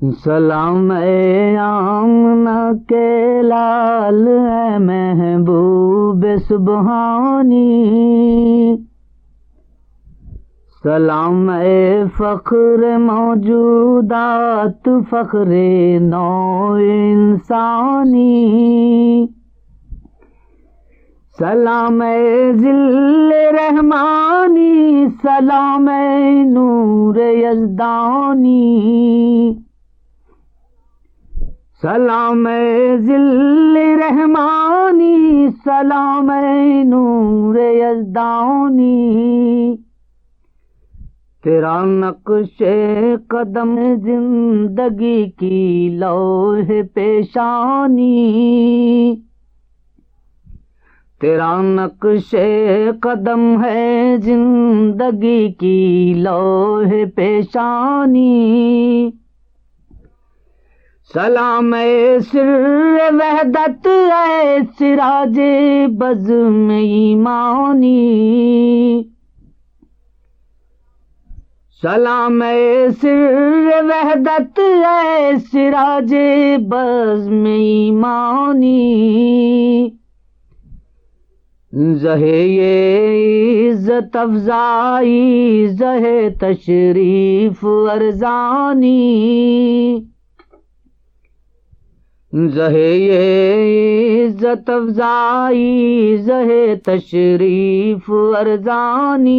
سلام اے آمنہ کے لال، اے محبوب سبحانی، سلام اے فخر موجودات، فخر نوع انسانی، سلام اے ذل رحمانی، سلام اے نور یزدانی، سلام اے ذل رحمانی، سلام اے نور یزدانی، تیرا نقش قدم زندگی کی لوح پیشانی، تیرا نقش قدم ہے زندگی کی لوح پیشانی، سلام اے سر وحدت، اے سراج بزم ایمانی، سلام اے سر وحدت، اے سراج بزم ایمانی، زہے یہ عزت افزائی، زہے تشریف ارزانی، زہے یہ عزت افزائی، زہے تشریف ارزانی،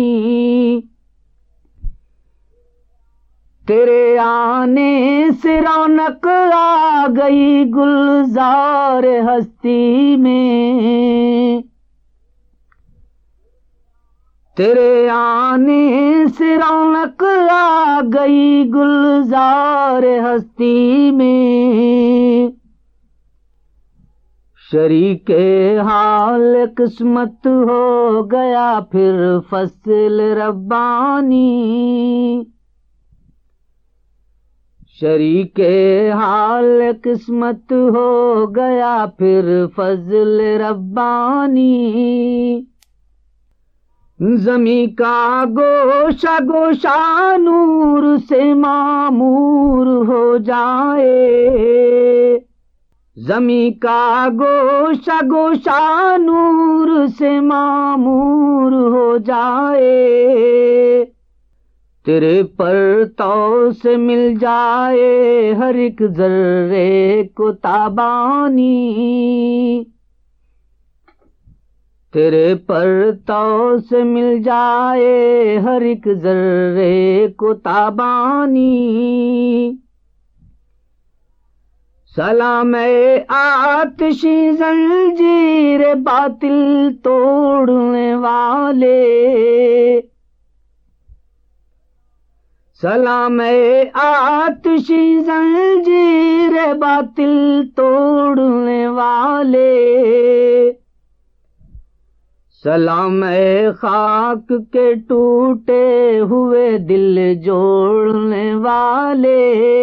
تیرے آنے سے رونق آ گئی گلزار ہستی میں، تیرے آنے سے رونق آ گئی گلزار ہستی میں، شریک حال قسمت ہو گیا پھر فصل ربانی، شریک حال قسمت ہو گیا پھر فضل ربانی، زمیں کا گوشہ گوشہ نور سے معمور ہو جائے، زمیں کا گوشہ گوشہ نور سے معمور ہو جائے، تیرے پرتو سے مل جائے ہر ایک ذرے کو تابانی، تیرے پرتو سے مل جائے ہر ایک ذرے کو تابانی، سلام اے آتشی زنجیر باطل توڑنے والے، سلام اے آتشی زنجیر باطل توڑنے والے، سلام اے خاک کے ٹوٹے ہوئے دل جوڑنے والے،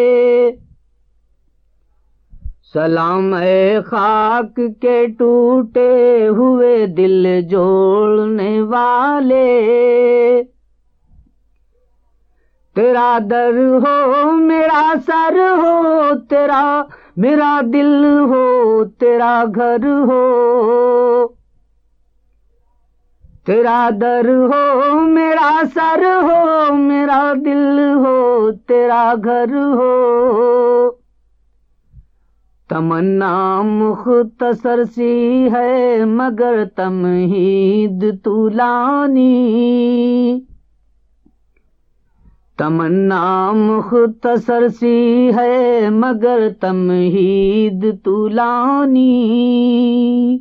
سلام اے خاک کے ٹوٹے ہوئے دل جوڑنے والے، تیرا در ہو میرا سر ہو، تیرا میرا دل ہو، تیرا گھر ہو، تیرا در ہو میرا سر ہو، میرا دل ہو، تیرا گھر ہو، تمنا مختصر سی ہے مگر تمہید طولانی، تمنا مختصر سی ہے مگر تمہید طولانی،